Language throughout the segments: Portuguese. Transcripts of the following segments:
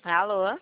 Alô?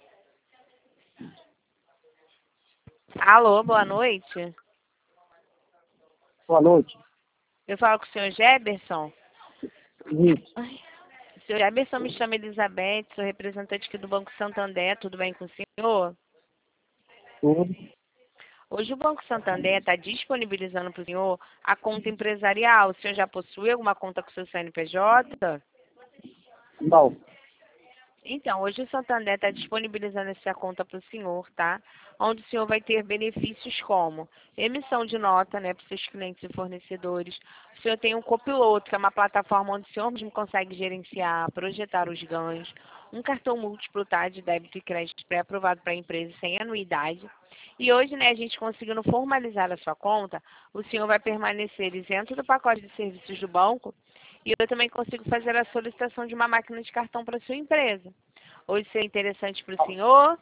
Alô, boa noite. Boa noite. Eu falo com o senhor Geberson. Isso. Ai, o senhor Geberson, me chama Elizabeth, sou representante aqui do Banco Santander, tudo bem com o senhor? Tudo. Hoje o Banco Santander está disponibilizando para o senhor a conta empresarial. O senhor já possui alguma conta com o seu CNPJ? Não. Então, hoje o Santander está disponibilizando essa conta para o senhor, tá? Onde o senhor vai ter benefícios como emissão de nota, né, para os seus clientes e fornecedores. O senhor tem um copiloto, que é uma plataforma onde o senhor mesmo consegue gerenciar, projetar os ganhos. Um cartão múltiplo, tá, de débito e crédito pré-aprovado para a empresa sem anuidade. E hoje, né, a gente conseguindo formalizar a sua conta, o senhor vai permanecer isento do pacote de serviços do banco. E eu também consigo fazer a solicitação de uma máquina de cartão para sua empresa. Hoje seria interessante para o senhor?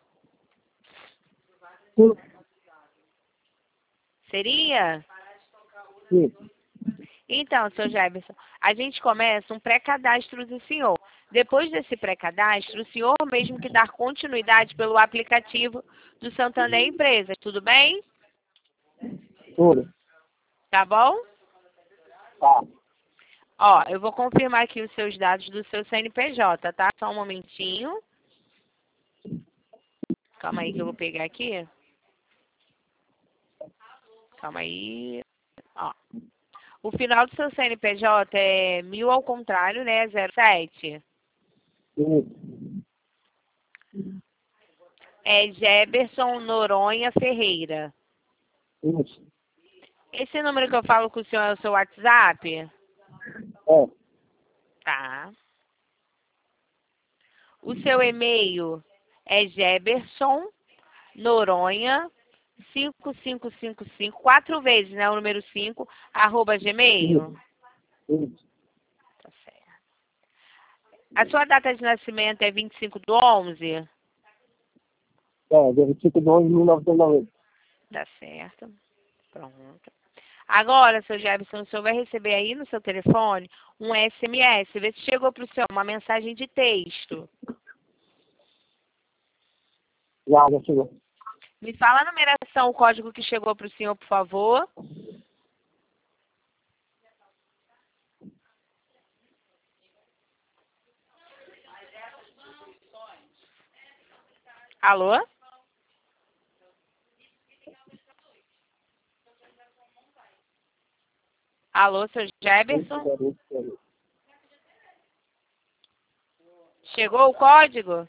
Sim. Seria? Sim. Então, seu Jefferson, a gente começa um pré-cadastro do senhor. Depois desse pré-cadastro, o senhor mesmo que dar continuidade pelo aplicativo do Santander Empresas, tudo bem? Tudo. Tá bom? Tá. Ó, eu vou confirmar aqui os seus dados do seu CNPJ, tá? Só um momentinho. Calma aí que eu vou pegar aqui. Calma aí. Ó. O final do seu CNPJ é 1000 ao contrário, né? 07. Isso. É Geberson Noronha Ferreira. Isso. Esse número que eu falo com o senhor é o seu WhatsApp? É. Tá. O seu e-mail é Geberson Noronha 5555, 4 vezes, né? O número 5, @ gmail. Isso. Tá certo. A sua data de nascimento é 25/11? É, dia 25/11/1990. Tá certo. Pronto. Agora, seu Jefferson, o senhor vai receber aí no seu telefone um SMS. Vê se chegou para o senhor uma mensagem de texto. Já chegou. Me fala a numeração, o código que chegou para o senhor, por favor. Alô? Alô, seu Jefferson? Chegou o código?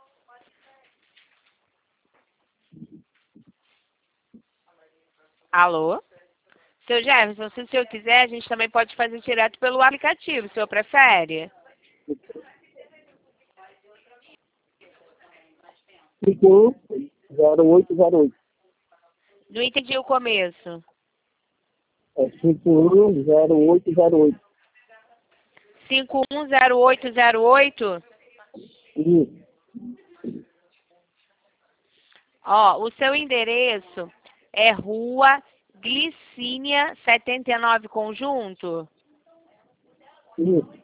Alô? Seu Jefferson, se o senhor quiser, a gente também pode fazer direto pelo aplicativo. O senhor prefere? 510808. Não entendi o começo. É 510808. 510808? Isso. Ó, o seu endereço é Rua Glicínia 79 Conjunto? Isso.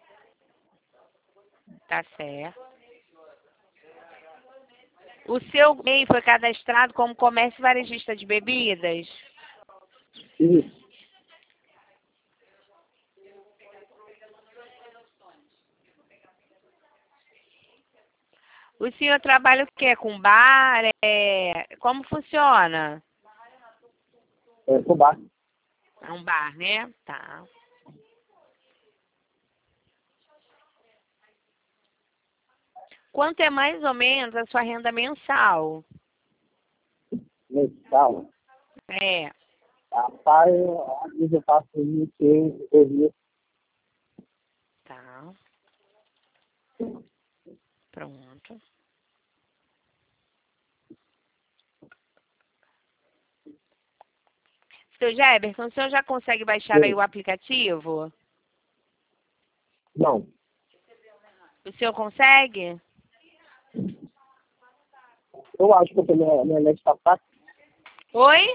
Tá certo. O seu MEI foi cadastrado como comércio varejista de bebidas? Isso. O senhor trabalha o quê? Com bar? Como funciona? É, Fubá. É um bar, né? Tá. Quanto é mais ou menos a sua renda mensal? Mensal. É, Rapaz, às vezes eu faço 1.500, 2.000. tá. Pronto. Seu Geberson, o senhor já consegue baixar aí o aplicativo? Não. O senhor consegue? Eu acho que eu tenho minha net tá fraca. Oi?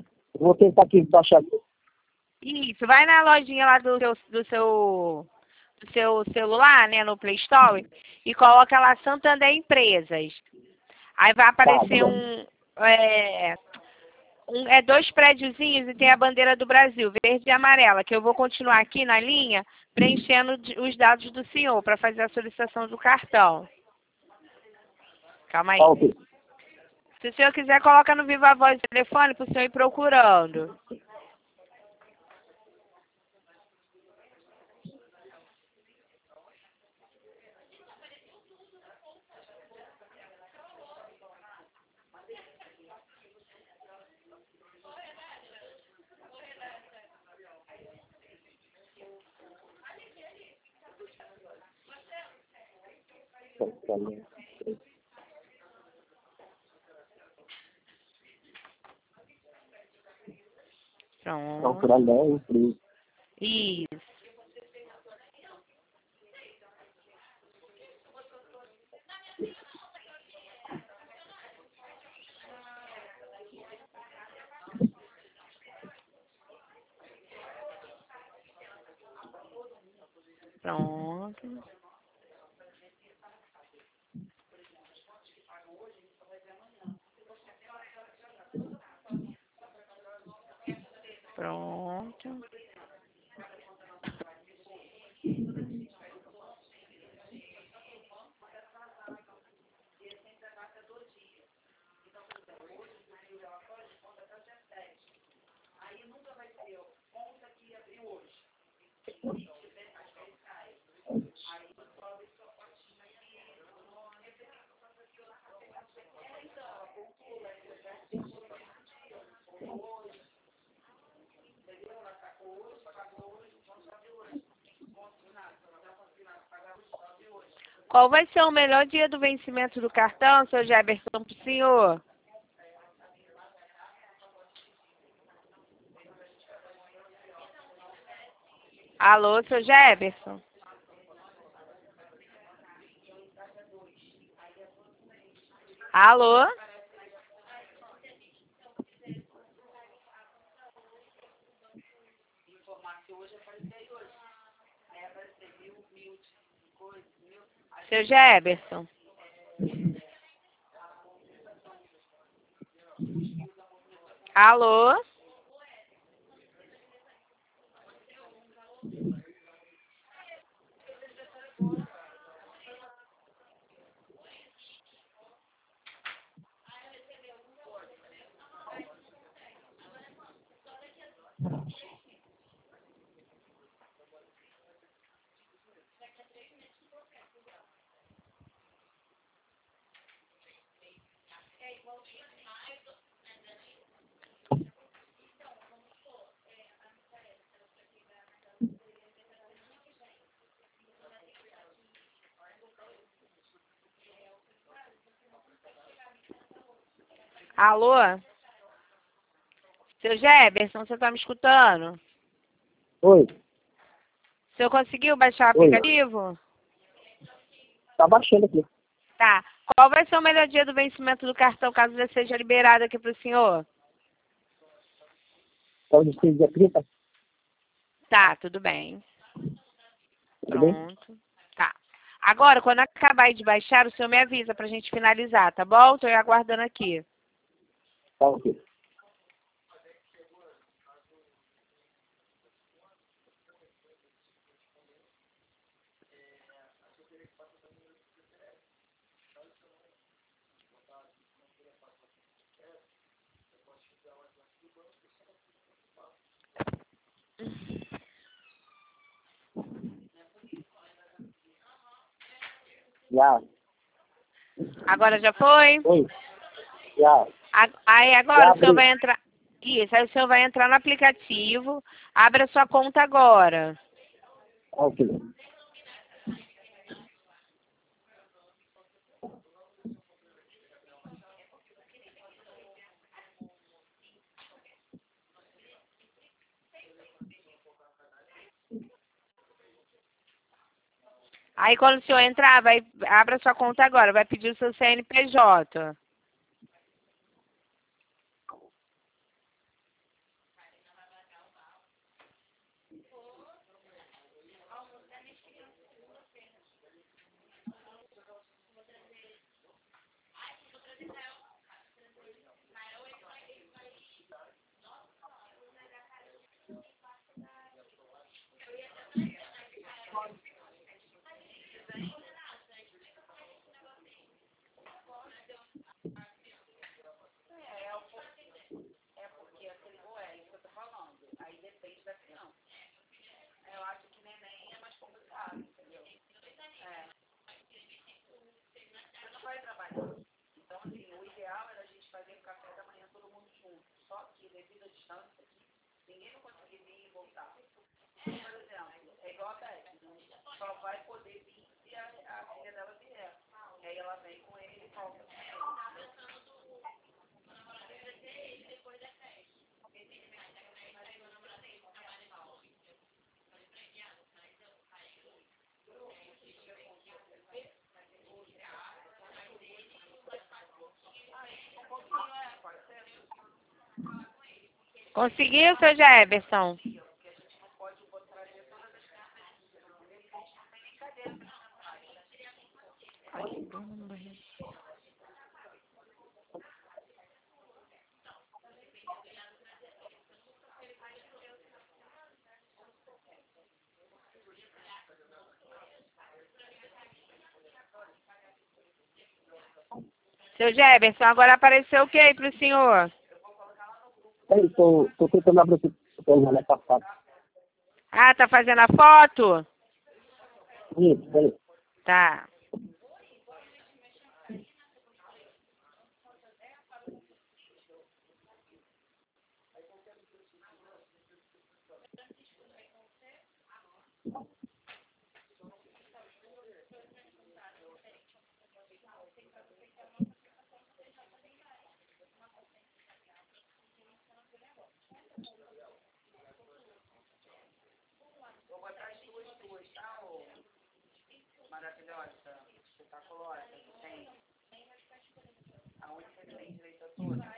Vou tentar aqui baixar. Isso, vai na lojinha lá do seu do seu celular, né, no Play Store, e coloca lá Santander Empresas. Aí vai aparecer dois prédiozinhos e tem a bandeira do Brasil, verde e amarela, que eu vou continuar aqui na linha preenchendo os dados do senhor para fazer a solicitação do cartão. Calma aí. Ok. Se o senhor quiser, coloca no Viva Voz o telefone para o senhor ir procurando. Pronto. Procurando a empresa. Isso. Pronto. Pronto. Qual vai ser o melhor dia do vencimento do cartão, seu Jefferson, para o senhor? Alô, seu Jefferson? Alô? Seu Jefferson? Alô? Alô? Seu Jefferson, você está me escutando? Oi. O senhor conseguiu baixar o Oi. aplicativo? Tá baixando aqui. Tá. Qual vai ser o melhor dia do vencimento do cartão, caso ele seja liberado aqui para o senhor? Pode ser dia 30? Tá, tudo bem. Tudo bem? Pronto. Tá. Agora, quando acabar de baixar, o senhor me avisa pra gente finalizar, tá bom? Tô aguardando aqui. Tá ok. Já. Agora já foi? Oi. Já. Aí agora Já o senhor abri. vai entrar. Isso, aí o senhor vai entrar no aplicativo. Abra sua conta agora. Ok. Aí quando o senhor entrar, abra sua conta agora. Vai pedir o seu CNPJ. Conseguiu, seu Jefferson? Seu Jefferson, agora apareceu o que aí pro senhor? Ei, tô tentando abrir aqui o celular, passado. Ah, tá fazendo a foto? Isso, peraí. Tá. Maravilhosa, espetaculosa, tem. A única que tem direito a tudo.